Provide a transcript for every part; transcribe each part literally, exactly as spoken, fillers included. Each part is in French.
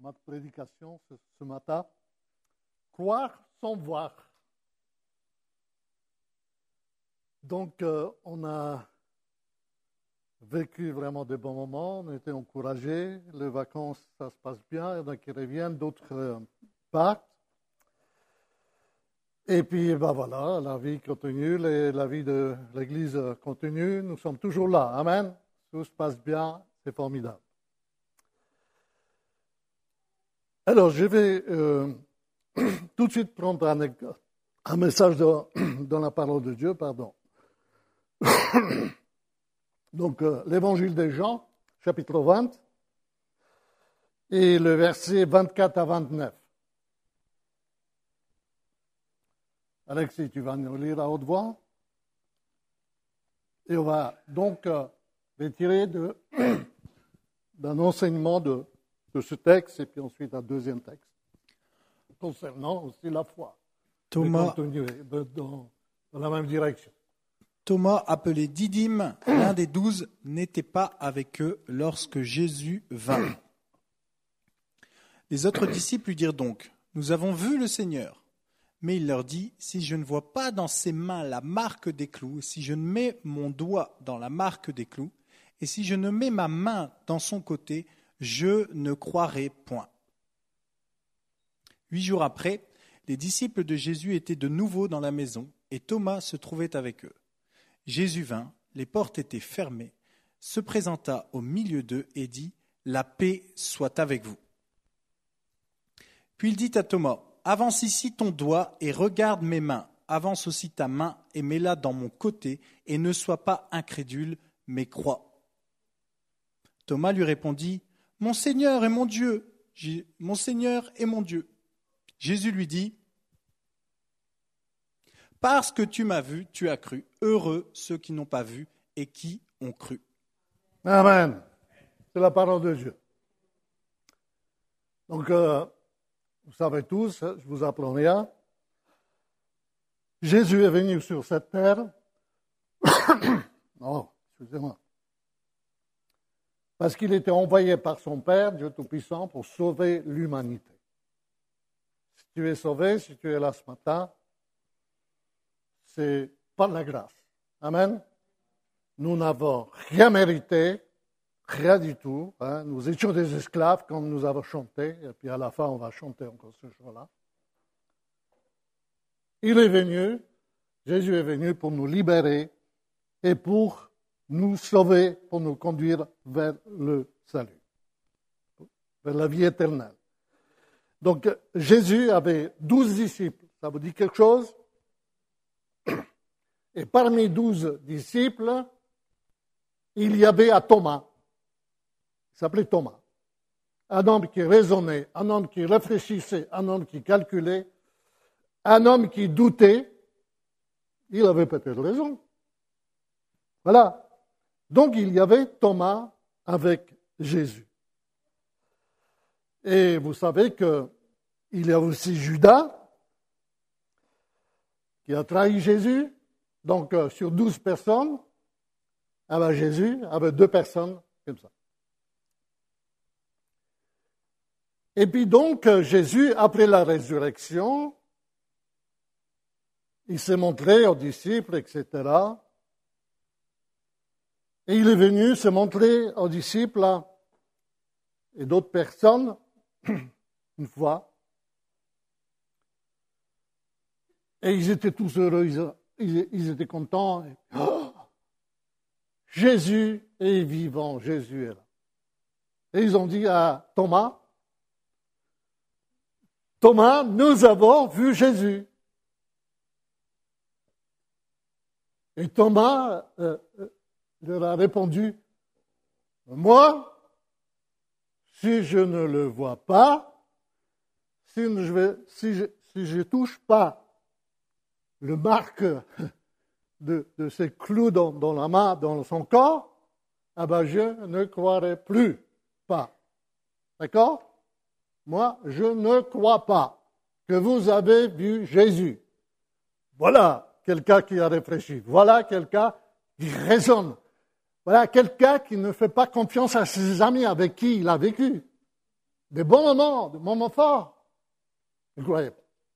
ma prédication ce, ce matin. Croire sans voir. Donc, euh, on a vécu vraiment de bons moments, on était encouragés, les vacances, ça se passe bien, il y en a qui reviennent, d'autres euh, partent. Et puis, ben voilà, la vie continue, les, la vie de l'Église continue, nous sommes toujours là. Amen. Tout se passe bien, c'est formidable. Alors, je vais euh, tout de suite prendre un, un message de, dans la parole de Dieu, pardon. Donc, euh, l'évangile de Jean, chapitre vingt, et le verset vingt-quatre à vingt-neuf. Alexis, tu vas nous lire à haute voix. Et on va donc euh, retirer de, d'un enseignement de, de ce texte, et puis ensuite un deuxième texte, concernant aussi la foi. Thomas, continuer dans, dans la même direction. Thomas, appelé Didyme, l'un des douze, n'était pas avec eux lorsque Jésus vint. Les autres disciples lui dirent donc, « Nous avons vu le Seigneur. » Mais il leur dit, « Si je ne vois pas dans ses mains la marque des clous, et si je ne mets mon doigt dans la marque des clous, et si je ne mets ma main dans son côté, je ne croirai point. » Huit jours après, les disciples de Jésus étaient de nouveau dans la maison, et Thomas se trouvait avec eux. Jésus vint, les portes étaient fermées, se présenta au milieu d'eux et dit, « La paix soit avec vous. » Puis il dit à Thomas, « Avance ici ton doigt et regarde mes mains. Avance aussi ta main et mets-la dans mon côté et ne sois pas incrédule, mais crois. » Thomas lui répondit, « Mon Seigneur et mon Dieu, mon Seigneur et mon Dieu. » Jésus lui dit, « Parce que tu m'as vu, tu as cru. Heureux ceux qui n'ont pas vu et qui ont cru. » Amen. C'est la parole de Dieu. Donc, euh, vous savez tous, je vous apprends rien. Jésus est venu sur cette terre. Non, excusez-moi. Parce qu'il était envoyé par son Père, Dieu Tout-Puissant, pour sauver l'humanité. Si tu es sauvé, si tu es là ce matin, c'est par la grâce. Amen. Nous n'avons rien mérité, rien du tout. Hein. Nous étions des esclaves, comme nous avons chanté, et puis à la fin, on va chanter encore ce jour-là. Il est venu, Jésus est venu pour nous libérer et pour nous sauver, pour nous conduire vers le salut, vers la vie éternelle. Donc, Jésus avait douze disciples. Ça vous dit quelque chose? Et parmi douze disciples, il y avait à Thomas. Il s'appelait Thomas. Un homme qui raisonnait, un homme qui réfléchissait, un homme qui calculait, un homme qui doutait. Il avait peut-être raison. Voilà. Donc, il y avait Thomas avec Jésus. Et vous savez qu'il y a aussi Judas qui a trahi Jésus. Donc, euh, sur douze personnes, eh ben, Jésus avait deux personnes comme ça. Et puis donc, Jésus, après la résurrection, il s'est montré aux disciples, et cetera. Et il est venu se montrer aux disciples et d'autres personnes une fois. Et ils étaient tous heureux, ils, ils, ils étaient contents. Et, oh, Jésus est vivant, Jésus est là. Et ils ont dit à Thomas, Thomas, nous avons vu Jésus. Et Thomas euh, leur a répondu, moi, si je ne le vois pas, si je vais, si je, si je touche pas le marque de, de ces clous dans, dans la main, dans son corps, ah ben je ne croirai plus pas. D'accord? Moi, je ne crois pas que vous avez vu Jésus. Voilà quelqu'un qui a réfléchi. Voilà quelqu'un qui raisonne. Voilà quelqu'un qui ne fait pas confiance à ses amis avec qui il a vécu. des bons moments, des moments forts. Incroyable.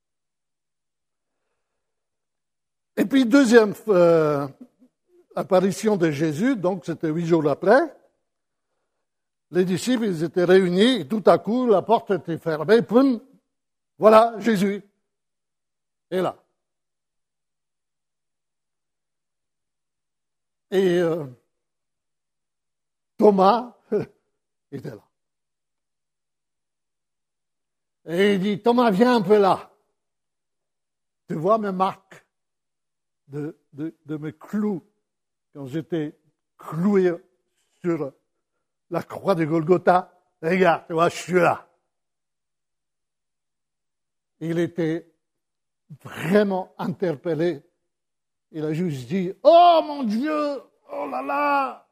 Et puis, deuxième euh, apparition de Jésus, donc c'était huit jours après, les disciples, ils étaient réunis, et tout à coup, la porte était fermée, poum, voilà, Jésus est là. Et euh, Thomas était là. Et il dit, Thomas, viens un peu là. Tu vois mes marques de, de, de mes clous quand j'étais cloué sur la croix de Golgotha. Regarde, tu vois, je suis là. Il était vraiment interpellé. Il a juste dit, oh mon Dieu, oh là là.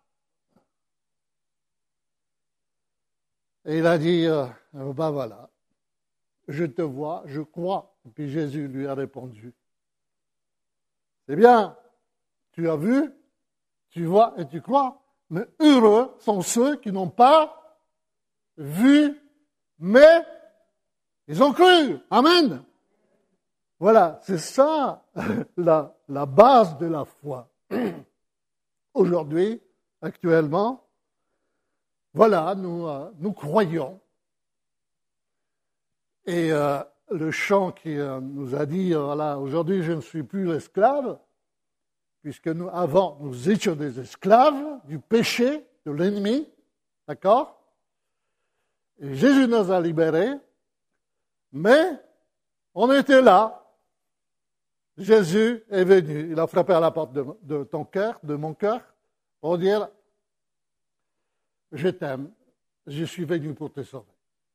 Et il a dit, euh, ben voilà, je te vois, je crois. Et puis Jésus lui a répondu, c'est bien, tu as vu, tu vois et tu crois, mais heureux sont ceux qui n'ont pas vu, mais ils ont cru. Amen. Voilà, c'est ça la, la base de la foi. Aujourd'hui, actuellement, voilà, nous, euh, nous croyons. Et euh, le chant qui euh, nous a dit, euh, voilà, aujourd'hui je ne suis plus l'esclave, puisque nous, avant, nous étions des esclaves du péché, de l'ennemi, d'accord? Et Jésus nous a libérés, mais on était là. Jésus est venu, il a frappé à la porte de, de ton cœur, de mon cœur, pour dire, je t'aime, je suis venu pour te sauver.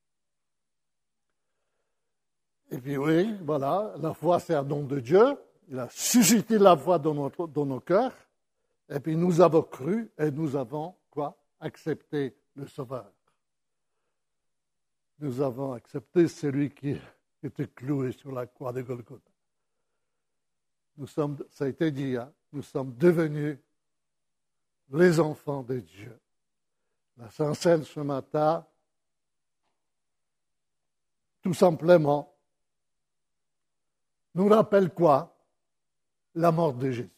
Et puis oui, voilà, la foi c'est un don de Dieu, il a suscité la foi dans, notre, dans nos cœurs, et puis nous avons cru et nous avons, quoi, accepté le Sauveur. Nous avons accepté celui qui était cloué sur la croix de Golgotha. Nous sommes, ça a été dit, hein, nous sommes devenus les enfants de Dieu. La Sainte Seine ce matin, tout simplement, nous rappelle quoi? La mort de Jésus.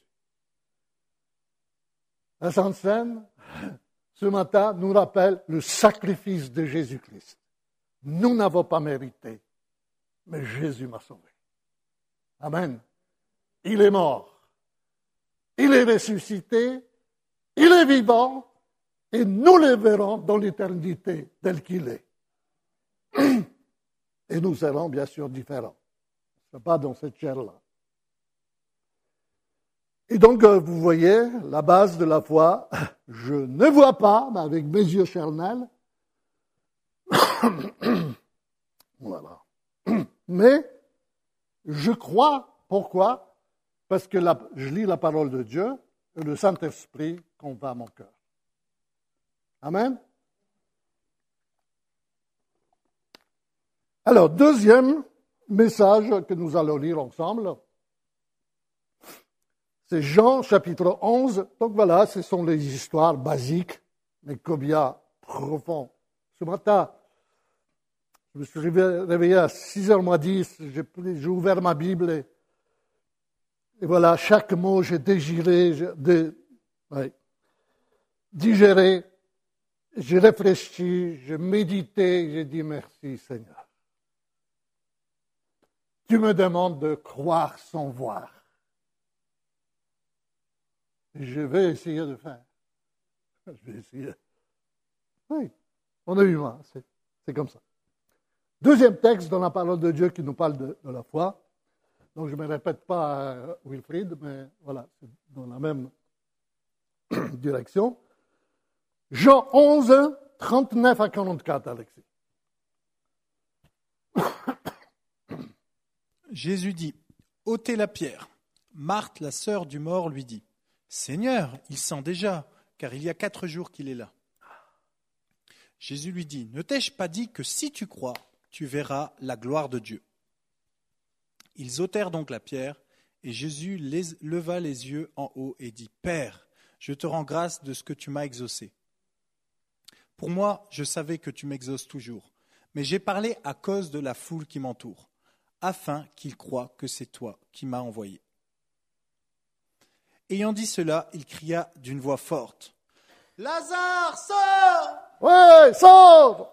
La Sainte Seine, ce matin, nous rappelle le sacrifice de Jésus-Christ. Nous n'avons pas mérité, mais Jésus m'a sauvé. Amen. Il est mort, il est ressuscité, il est vivant, et nous le verrons dans l'éternité tel qu'il est. Et nous serons bien sûr différents. Ce n'est pas dans cette chair-là. Et donc, vous voyez, la base de la foi, je ne vois pas, mais avec mes yeux charnels, voilà. Mais je crois, pourquoi? Parce que la, je lis la parole de Dieu et le Saint-Esprit convainc mon cœur. Amen. Alors, deuxième message que nous allons lire ensemble, c'est Jean chapitre onze. Donc voilà, ce sont les histoires basiques, mais combien profondes. Ce matin, je me suis réveillé à six heures moins dix, j'ai, j'ai ouvert ma Bible et Et voilà, chaque mot, j'ai digéré, j'ai de, ouais, digéré, j'ai réfléchi, j'ai médité, j'ai dit merci Seigneur. Tu me demandes de croire sans voir. Et je vais essayer de faire. Je vais essayer. Oui, on est humain, c'est, c'est comme ça. Deuxième texte dans la parole de Dieu qui nous parle de, de la foi. Donc, je ne me répète pas à Wilfried, mais voilà, c'est dans la même direction. Jean onze, trente-neuf à quarante-quatre, Alexis. Jésus dit, ôtez la pierre. Marthe, la sœur du mort, lui dit, Seigneur, il sent déjà, car il y a quatre jours qu'il est là. Jésus lui dit, ne t'ai-je pas dit que si tu crois, tu verras la gloire de Dieu? Ils ôtèrent donc la pierre, et Jésus les, leva les yeux en haut et dit, Père, je te rends grâce de ce que tu m'as exaucé. Pour moi, je savais que tu m'exauces toujours, mais j'ai parlé à cause de la foule qui m'entoure, afin qu'ils croient que c'est toi qui m'as envoyé. » Ayant dit cela, il cria d'une voix forte, « Lazare, sors !» Ouais, sors!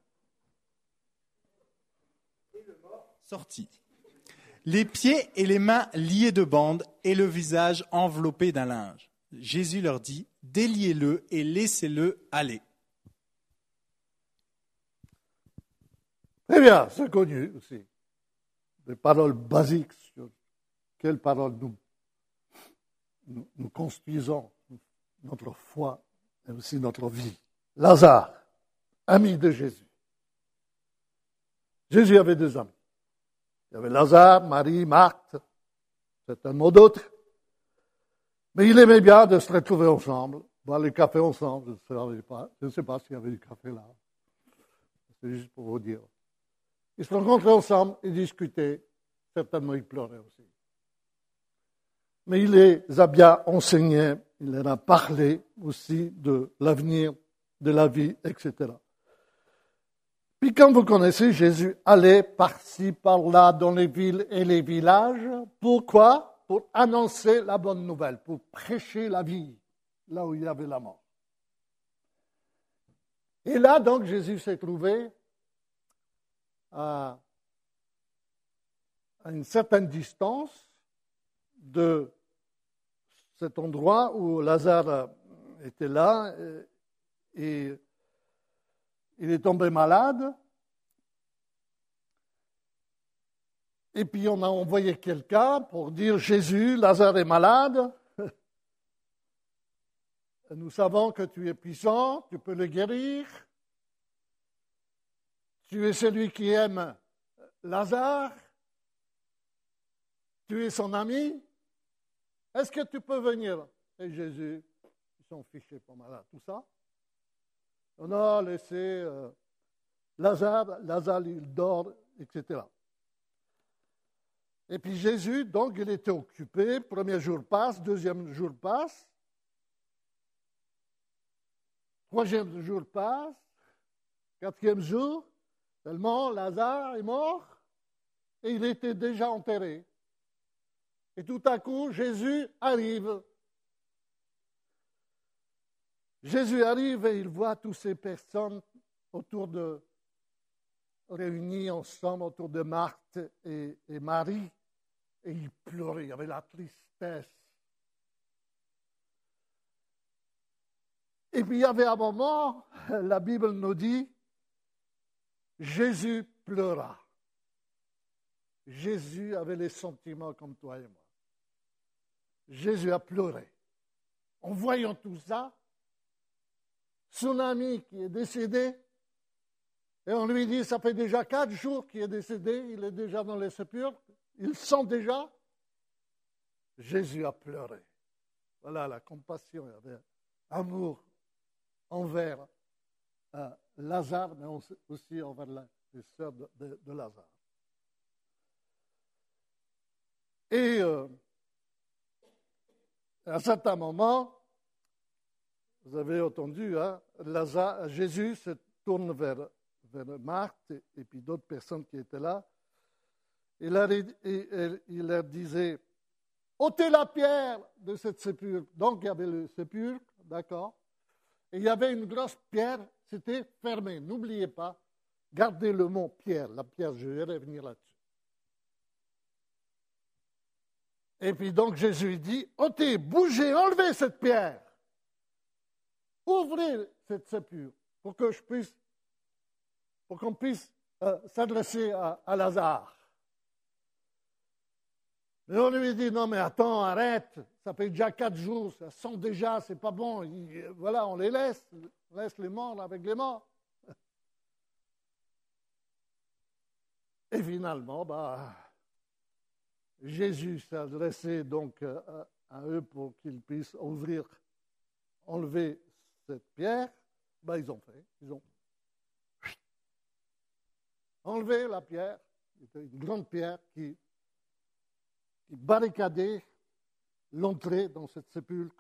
Sortit, les pieds et les mains liés de bandes et le visage enveloppé d'un linge. Jésus leur dit, « Déliez-le et laissez-le aller. » Très bien, c'est connu aussi. Des paroles basiques sur quelles paroles nous, nous, nous construisons notre foi et aussi notre vie. Lazare, ami de Jésus. Jésus avait deux amis. Il y avait Lazare, Marie, Marthe, certainement d'autres. Mais il aimait bien de se retrouver ensemble, boire le café ensemble. Je ne sais pas, je ne sais pas s'il y avait du café là. C'est juste pour vous dire. Ils se rencontraient ensemble, ils discutaient. Certainement, ils pleuraient aussi. Mais il les a bien enseignés, il leur a parlé aussi de l'avenir, de la vie, et cetera. Puis quand vous connaissez, Jésus allait par-ci, par-là, dans les villes et les villages. Pourquoi ? Pour annoncer la bonne nouvelle, pour prêcher la vie, là où il y avait la mort. Et là, donc, Jésus s'est trouvé à, à une certaine distance de cet endroit où Lazare était là et il est tombé malade. Et puis on a envoyé quelqu'un pour dire « Jésus, Lazare est malade. Nous savons que tu es puissant, tu peux le guérir. Tu es celui qui aime Lazare. Tu es son ami. Est-ce que tu peux venir ?» Et Jésus, ils sont fichés pas mal à tout ça. On a laissé euh, Lazare, Lazare il dort, et cetera. Et puis Jésus, donc, il était occupé. Premier jour passe, deuxième jour passe. Troisième jour passe. Quatrième jour, tellement Lazare est mort et il était déjà enterré. Et tout à coup, Jésus arrive. Jésus arrive et il voit toutes ces personnes autour de, réunies ensemble autour de Marthe et, et Marie. Et il pleurait, il y avait la tristesse. Et puis il y avait un moment, la Bible nous dit, Jésus pleura. Jésus avait les sentiments comme toi et moi. Jésus a pleuré. En voyant tout ça, son ami qui est décédé, et on lui dit, ça fait déjà quatre jours qu'il est décédé, il est déjà dans les sépulcres, il sent déjà. Jésus a pleuré. Voilà la compassion, il y avait amour envers euh, Lazare, mais aussi envers la, les sœurs de, de, de Lazare. Et euh, à un certain moment, vous avez entendu, hein, Lazare, Jésus se tourne vers, vers Marthe et, et puis d'autres personnes qui étaient là. Et là, il, il, il leur disait, ôtez la pierre de cette sépulcre. Donc il y avait le sépulcre, d'accord. Et il y avait une grosse pierre, c'était fermé. N'oubliez pas, gardez le mot pierre. La pierre, je vais revenir là-dessus. Et puis donc Jésus dit, ôtez, bougez, enlevez cette pierre. Ouvrez cette sépulcre pour que je puisse, pour qu'on puisse euh, s'adresser à, à Lazare. Mais on lui dit, non mais attends, arrête, ça fait déjà quatre jours, ça sent déjà, c'est pas bon. Il, voilà, on les laisse, on laisse les morts avec les morts. Et finalement, bah, Jésus s'est adressé donc à, à eux pour qu'ils puissent ouvrir, enlever cette pierre. Bah, ils ont fait, ils ont enlevé la pierre, c'était une grande pierre qui qui barricadait l'entrée dans cette sépulcre.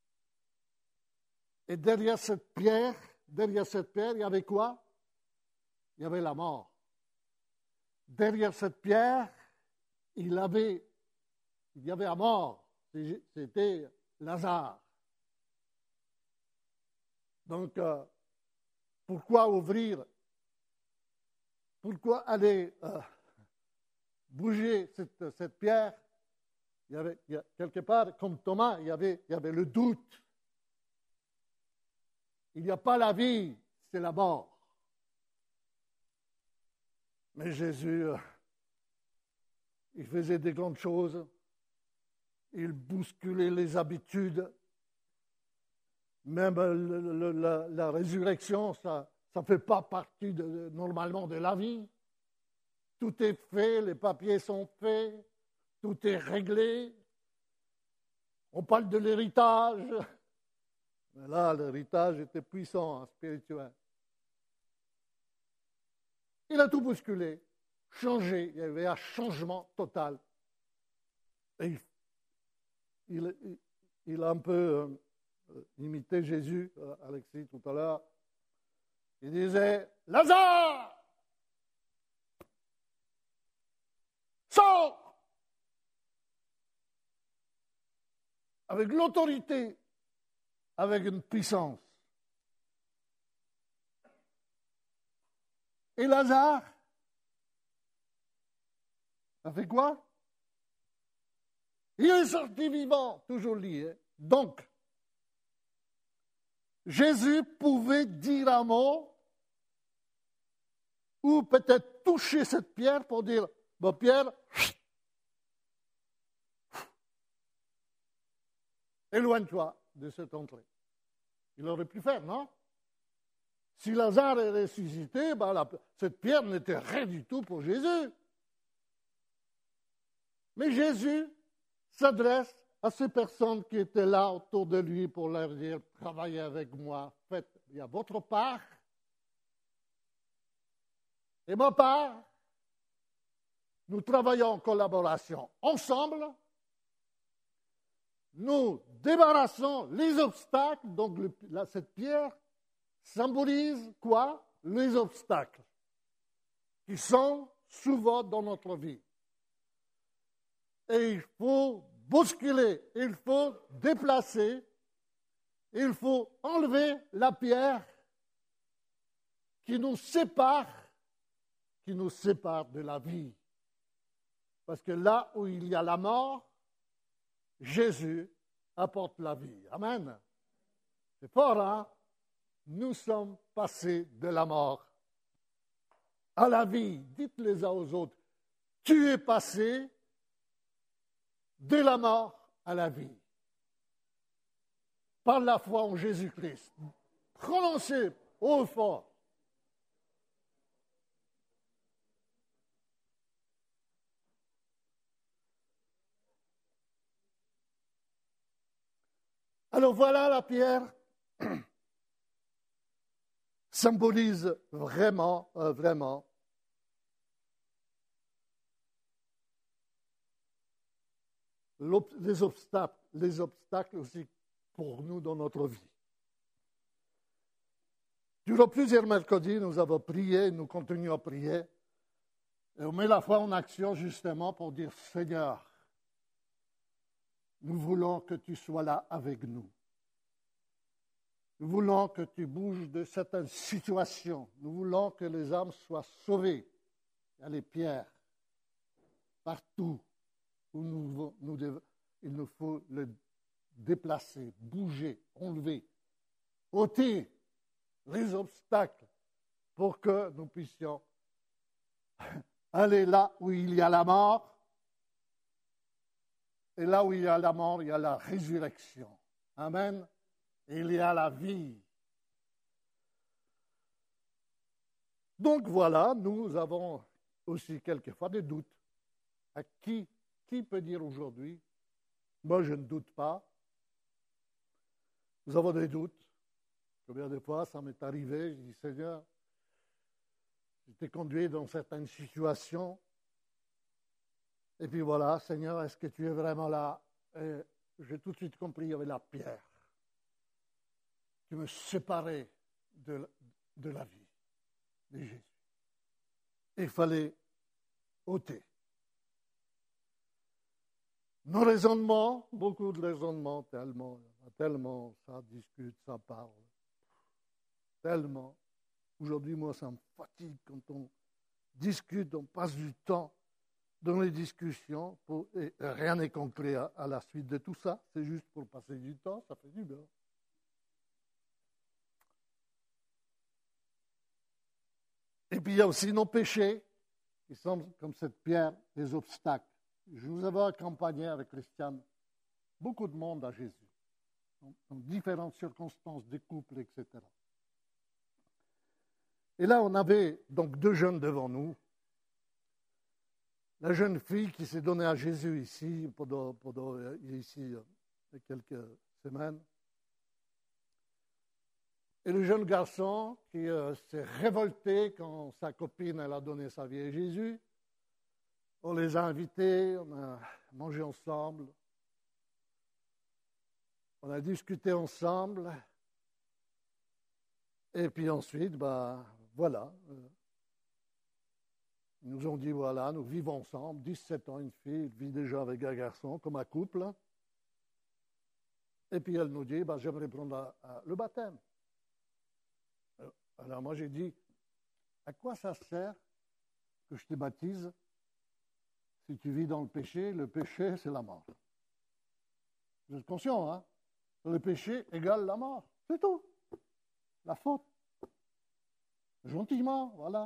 Et derrière cette pierre, derrière cette pierre, il y avait quoi? il y avait la mort. Derrière cette pierre, il, avait, il y avait la mort. C'était Lazare. Donc, euh, pourquoi ouvrir, pourquoi aller euh, bouger cette, cette pierre? Il y avait, il y a, quelque part, comme Thomas, il y avait, il y avait le doute. Il n'y a pas la vie, c'est la mort. Mais Jésus, euh, il faisait des grandes choses. Il bousculait les habitudes. Même le, le, la, la résurrection, ça ne fait pas partie de, normalement de la vie. Tout est fait, les papiers sont faits, tout est réglé. On parle de l'héritage. Mais là, l'héritage était puissant, hein, spirituel. Il a tout bousculé, changé. Il y avait un changement total. Et il, il, il, il a un peu euh, imité Jésus, euh, Alexis, tout à l'heure. Il disait, « Lazare, sors !» Avec l'autorité, avec une puissance. Et Lazare a fait quoi? Il est sorti vivant, toujours lié. Donc, Jésus pouvait dire un mot ou peut-être toucher cette pierre pour dire, bon, Pierre, éloigne-toi de cette entrée. Il aurait pu faire, non? Si Lazare est ressuscité, ben la, cette pierre n'était rien du tout pour Jésus. Mais Jésus s'adresse à ces personnes qui étaient là autour de lui pour leur dire, travaillez avec moi, faites, il y a votre part et ma part. Nous travaillons en collaboration ensemble. Nous débarrassons les obstacles, donc le, la, cette pierre symbolise quoi? Les obstacles qui sont souvent dans notre vie. Et il faut bousculer, il faut déplacer, il faut enlever la pierre qui nous sépare, qui nous sépare de la vie. Parce que là où il y a la mort, Jésus apporte la vie. Amen. C'est fort, hein? Nous sommes passés de la mort à la vie. Dites les uns aux autres, tu es passé de la mort à la vie. Par la foi en Jésus-Christ. Prononcez haut et fort. Alors voilà, la pierre symbolise vraiment, euh, vraiment les obstacles, les obstacles aussi pour nous dans notre vie. Durant plusieurs mercredis, nous avons prié, nous continuons à prier, et on met la foi en action justement pour dire, Seigneur, nous voulons que tu sois là avec nous. Nous voulons que tu bouges de certaines situations. Nous voulons que les âmes soient sauvées. Il y a les pierres partout où nous, nous devons, il nous faut le déplacer, bouger, enlever, ôter les obstacles pour que nous puissions aller là où il y a la mort. Et là où il y a la mort, il y a la résurrection. Amen. Et il y a la vie. Donc voilà, nous avons aussi quelquefois des doutes. À qui, qui peut dire aujourd'hui, moi je ne doute pas. Nous avons des doutes. Combien de fois ça m'est arrivé, je dis Seigneur, j'étais conduit dans certaines situations. Et puis voilà, Seigneur, est-ce que tu es vraiment là? Et j'ai tout de suite compris, il y avait la pierre qui me séparait de, de la vie de Jésus. il fallait ôter. Nos raisonnements, beaucoup de raisonnements, tellement, tellement, ça discute, ça parle, tellement. Aujourd'hui, moi, ça me fatigue quand on discute, on passe du temps dans les discussions, pour, et rien n'est concret à, à la suite de tout ça, c'est juste pour passer du temps, ça fait du bien. Et puis il y a aussi nos péchés, qui sont comme cette pierre des obstacles. Je vous avais accompagné avec Christiane, beaucoup de monde à Jésus, dans, dans différentes circonstances, des couples, et cetera. Et là, on avait donc deux jeunes devant nous. La jeune fille qui s'est donnée à Jésus ici, pendant, pendant ici, il y a quelques semaines. Et le jeune garçon qui euh, s'est révolté quand sa copine elle a donné sa vie à Jésus. On les a invités, on a mangé ensemble, on a discuté ensemble. Et puis ensuite, ben, voilà. Ils nous ont dit, voilà, nous vivons ensemble, dix-sept ans, une fille, elle vit déjà avec un garçon, comme un couple. Et puis elle nous dit, ben, j'aimerais prendre la, la, le baptême. Alors moi j'ai dit, à quoi ça sert que je te baptise si tu vis dans le péché? Le péché, c'est la mort. Vous êtes conscient, hein? Le péché égale la mort, c'est tout. La faute. Gentiment, voilà.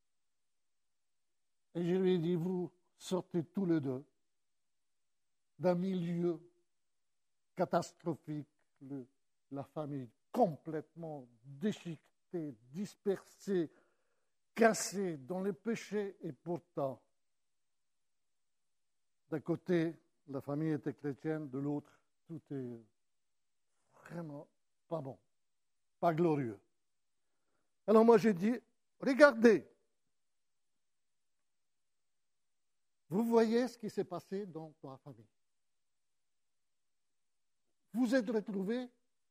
Et je lui ai dit, vous sortez tous les deux d'un milieu catastrophique, le, la famille complètement déchiquetée, dispersée, cassée dans les péchés, et pourtant, d'un côté, la famille était chrétienne, de l'autre, tout est vraiment pas bon, pas glorieux. Alors moi j'ai dit, regardez, vous voyez ce qui s'est passé dans ta famille. Vous êtes retrouvés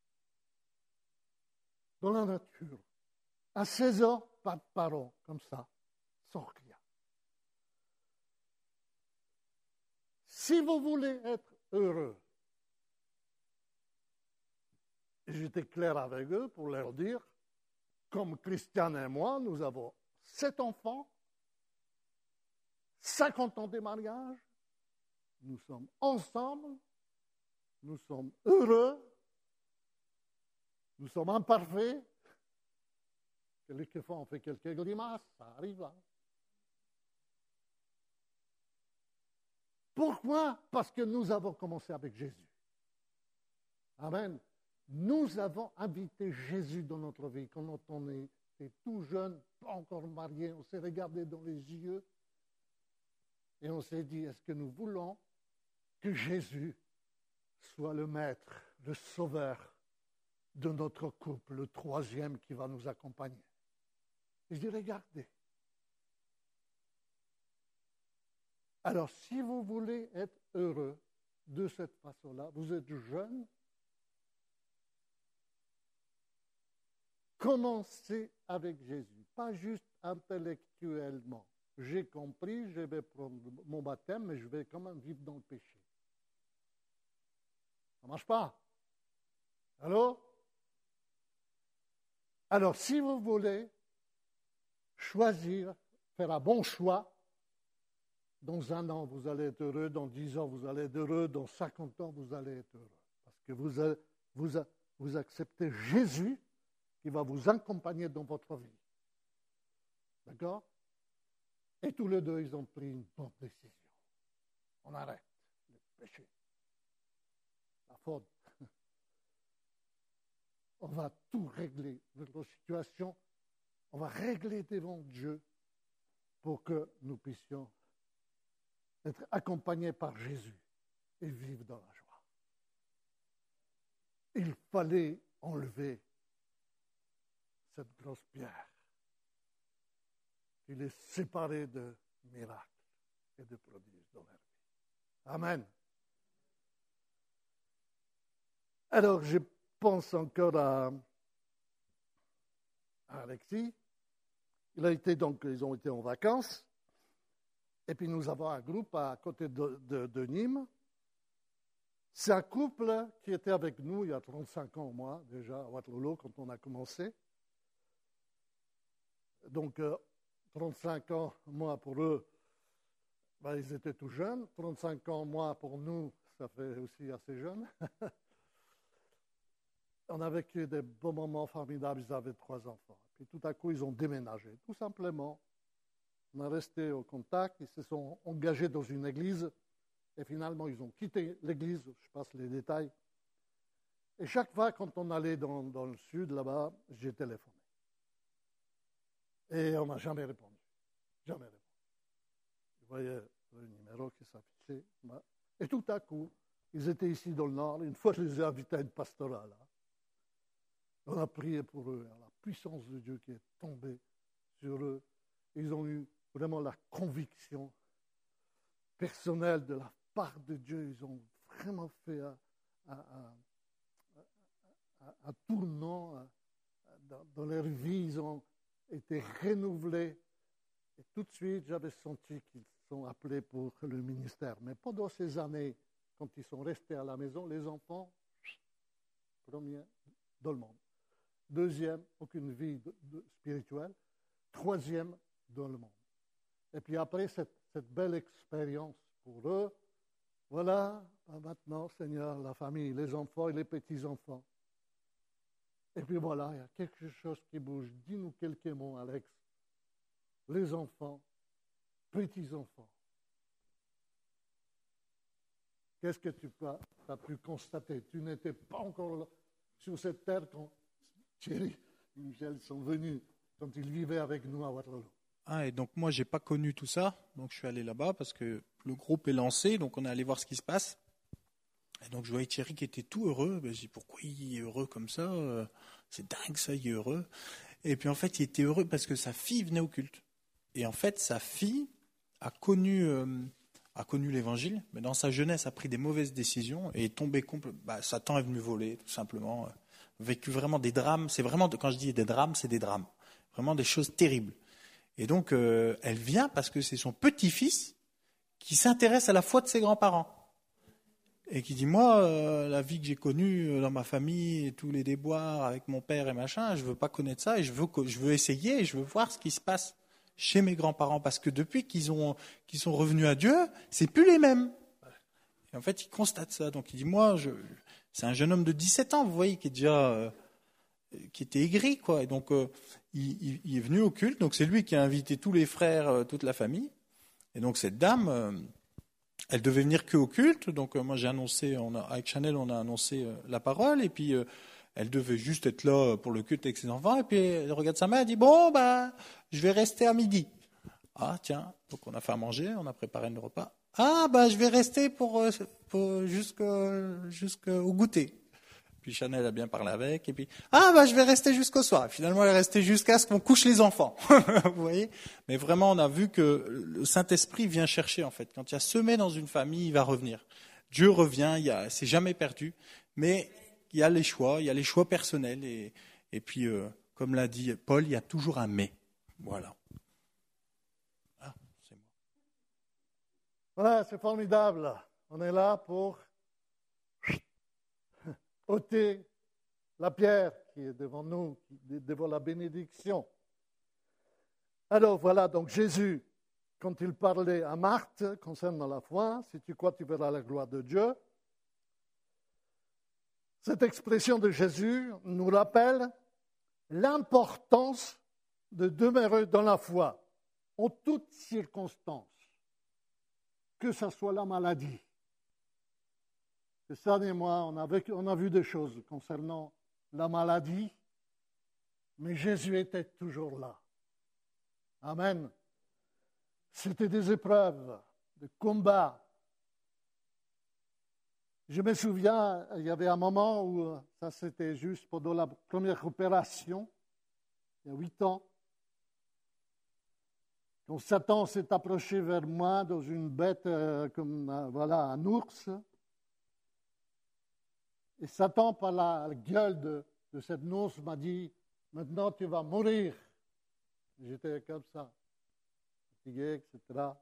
dans la nature. À seize ans, pas de parents, comme ça, sans rien. Si vous voulez être heureux, et j'étais clair avec eux pour leur dire, comme Christiane et moi, nous avons sept enfants, cinquante ans de mariage, nous sommes ensemble, nous sommes heureux, nous sommes imparfaits. Quelquefois, on fait quelques grimaces, ça arrive là. Pourquoi? Parce que nous avons commencé avec Jésus. Amen. Nous avons invité Jésus dans notre vie. Quand on était tout jeune, pas encore marié, on s'est regardé dans les yeux et on s'est dit, est-ce que nous voulons que Jésus soit le maître, le sauveur de notre couple, le troisième qui va nous accompagner? Et je dis, regardez. Alors, si vous voulez être heureux de cette façon-là, vous êtes jeune, commencez avec Jésus, pas juste intellectuellement. J'ai compris, je vais prendre mon baptême, mais je vais quand même vivre dans le péché. Ça ne marche pas. Alors, alors, si vous voulez choisir, faire un bon choix, dans un an, vous allez être heureux, dans dix ans, vous allez être heureux, dans cinquante ans, vous allez être heureux. Parce que vous, vous, vous acceptez Jésus qui va vous accompagner dans votre vie. D'accord? Et tous les deux, ils ont pris une bonne décision. On arrête le péché, la faute. On va tout régler, notre situation, on va régler devant Dieu pour que nous puissions être accompagnés par Jésus et vivre dans la joie. Il fallait enlever cette grosse pierre qui les séparait de miracles et de prodiges dans leur vie. Amen. Alors, je pense encore à, à Alexis. il a été donc, ils ont été en vacances. Et puis nous avons un groupe à côté de, de, de Nîmes. C'est un couple qui était avec nous il y a trente-cinq ans, moi, déjà, à Waterloo, quand on a commencé. Donc, euh, trente-cinq ans, moi, pour eux, ben, ils étaient tout jeunes. trente-cinq ans, moi, pour nous, ça fait aussi assez jeune. On a vécu des bons moments formidables. Ils avaient trois enfants. Puis tout à coup, ils ont déménagé, tout simplement. On est resté au contact. Ils se sont engagés dans une église. Et finalement, ils ont quitté l'église. Je passe les détails. Et chaque fois, quand on allait dans, dans le sud, là-bas, j'ai téléphoné. Et on n'a jamais répondu. Jamais répondu. Vous voyez le numéro qui s'affichait. Et tout à coup, ils étaient ici dans le nord. Une fois, je les ai invités à une pastorale. On a prié pour eux. La puissance de Dieu qui est tombée sur eux. Ils ont eu vraiment la conviction personnelle de la part de Dieu. Ils ont vraiment fait un, un, un, un, un tournant dans, dans leur vie. Ils ont été renouvelés. Et tout de suite, j'avais senti qu'ils sont appelés pour le ministère. Mais pendant ces années, quand ils sont restés à la maison, les enfants, premier, dans le monde. Deuxième, aucune vie de, de, spirituelle. Troisième, dans le monde. Et puis après cette, cette belle expérience pour eux, voilà, maintenant, Seigneur, la famille, les enfants et les petits-enfants. Et puis voilà, il y a quelque chose qui bouge. Dis-nous quelques mots, Alex. Les enfants, petits-enfants. Qu'est-ce que tu as, as pu constater? Tu n'étais pas encore là, sur cette terre quand Thierry et Michel sont venus, quand ils vivaient avec nous à Waterloo. Ah, et donc moi, j'ai pas connu tout ça. Donc je suis allé là-bas parce que le groupe est lancé. Donc on est allé voir ce qui se passe. Et donc je voyais Thierry qui était tout heureux. Ben, je dis pourquoi il est heureux comme ça? C'est dingue ça, il est heureux. Et puis en fait, il était heureux parce que sa fille venait au culte. Et en fait, sa fille a connu, euh, a connu l'évangile, mais dans sa jeunesse a pris des mauvaises décisions et est tombé complètement. Bah, Satan est venu voler, tout simplement. Vécu vraiment des drames. C'est vraiment, quand je dis des drames, c'est des drames. Vraiment des choses terribles. Et donc, euh, elle vient parce que c'est son petit-fils qui s'intéresse à la foi de ses grands-parents. Et qui dit, moi, euh, la vie que j'ai connue dans ma famille, et tous les déboires avec mon père et machin, je veux pas connaître ça et je veux, je veux essayer et je veux voir ce qui se passe chez mes grands-parents. Parce que depuis qu'ils ont, qu'ils sont revenus à Dieu, c'est plus les mêmes. Et en fait, il constate ça. Donc il dit, moi, je, c'est un jeune homme de dix-sept ans, vous voyez, qui est déjà... Euh, qui était aigri, quoi. Et donc, euh, il, il, il est venu au culte. Donc, c'est lui qui a invité tous les frères, euh, toute la famille. Et donc, cette dame, euh, elle devait venir que au culte. Donc, euh, moi, j'ai annoncé, on a, avec Chanel, on a annoncé euh, la parole. Et puis, euh, elle devait juste être là pour le culte avec ses enfants. Et puis, elle regarde sa mère, elle dit, bon, bah, je vais rester à midi. Ah, tiens. Donc, on a fait à manger, on a préparé le repas. Ah, bah, je vais rester pour, euh, pour jusqu'au, jusqu'au goûter. Puis Chanel a bien parlé avec, et puis ah bah je vais rester jusqu'au soir. Et finalement, elle est restée jusqu'à ce qu'on couche les enfants. Vous voyez? Mais vraiment, on a vu que le Saint-Esprit vient chercher en fait. Quand il y a semé dans une famille, il va revenir. Dieu revient, il y a, c'est jamais perdu. Mais il y a les choix, il y a les choix personnels, et et puis euh, comme l'a dit Paul, il y a toujours un mais. Voilà. Ah, c'est moi. Voilà, c'est formidable. On est là pour ôter la pierre qui est devant nous, devant la bénédiction. Alors voilà, donc Jésus, quand il parlait à Marthe concernant la foi, si tu crois, tu verras la gloire de Dieu. Cette expression de Jésus nous rappelle l'importance de demeurer dans la foi, en toutes circonstances, que ce soit la maladie. Stan et moi, on a, vécu, on a vu des choses concernant la maladie, mais Jésus était toujours là. Amen. C'était des épreuves, des combats. Je me souviens, il y avait un moment où, ça c'était juste pendant la première opération, il y a huit ans, quand Satan s'est approché vers moi dans une bête euh, comme euh, voilà, un ours. Et Satan, par la gueule de, de cette noce, m'a dit, maintenant tu vas mourir. J'étais comme ça, fatigué, et cetera.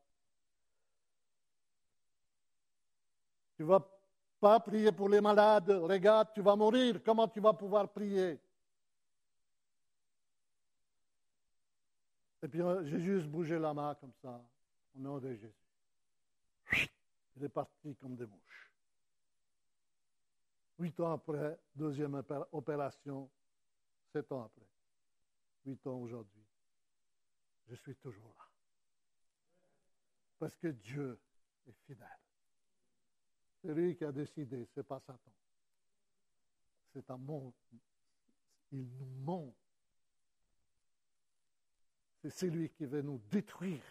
Tu ne vas pas prier pour les malades. Regarde, tu vas mourir. Comment tu vas pouvoir prier? Et puis j'ai juste bougé la main comme ça, au nom de Jésus. Il est parti comme des mouches. Huit ans après, deuxième opération, sept ans après. Huit ans aujourd'hui. Je suis toujours là. Parce que Dieu est fidèle. C'est lui qui a décidé, ce n'est pas Satan. C'est un monde. Il nous ment. C'est lui qui veut nous détruire.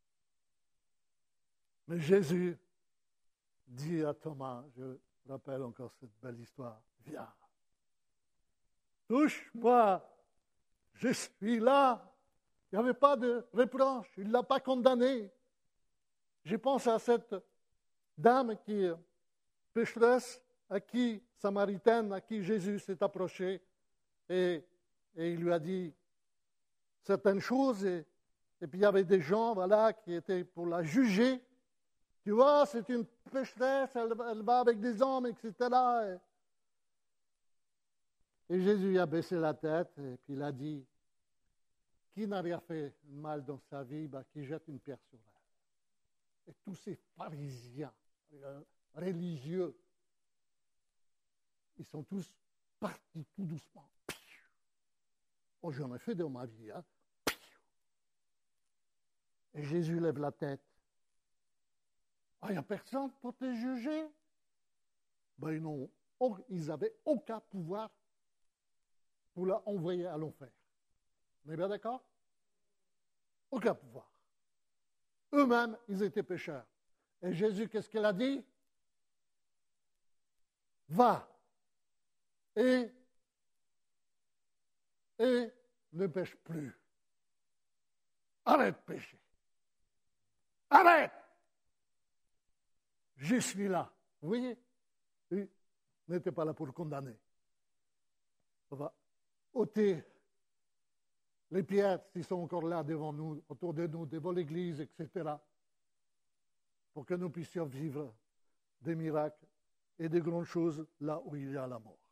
Mais Jésus dit à Thomas, je rappelle encore cette belle histoire, viens, touche-moi, je suis là. Il n'y avait pas de reproche, il ne l'a pas condamné. Je pense à cette dame qui est pécheresse, à qui, samaritaine, à qui Jésus s'est approché et, et il lui a dit certaines choses et, et puis il y avait des gens voilà, qui étaient pour la juger. Tu vois, c'est une pécheresse, elle, elle va avec des hommes, et cetera. Et, et Jésus a baissé la tête et puis il a dit, qui n'a rien fait de mal dans sa vie, ben, qui jette une pierre sur elle. Et tous ces pharisiens religieux, ils sont tous partis tout doucement. Oh, j'en ai fait dans ma vie. Hein. Et Jésus lève la tête. Ah, il n'y a personne pour te juger? Ben, ils n'ont, ils n'avaient aucun pouvoir pour l'envoyer à l'enfer. On est bien d'accord? Aucun pouvoir. Eux-mêmes, ils étaient pécheurs. Et Jésus, qu'est-ce qu'il a dit? Va et, et ne pêche plus. Arrête de pécher. Arrête! Je suis là. Vous voyez? Il n'était pas là pour le condamner. On va ôter les pierres, s'ils sont encore là devant nous, autour de nous, devant l'Église, et cetera, pour que nous puissions vivre des miracles et des grandes choses là où il y a la mort.